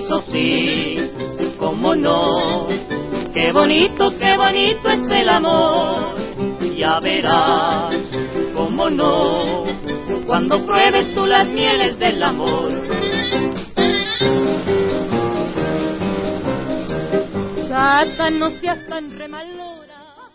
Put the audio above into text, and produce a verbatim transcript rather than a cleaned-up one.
Eso sí, cómo no, qué bonito, qué bonito es el amor. Ya verás, cómo no, cuando pruebes tú las mieles del amor. Chata, no seas tan remal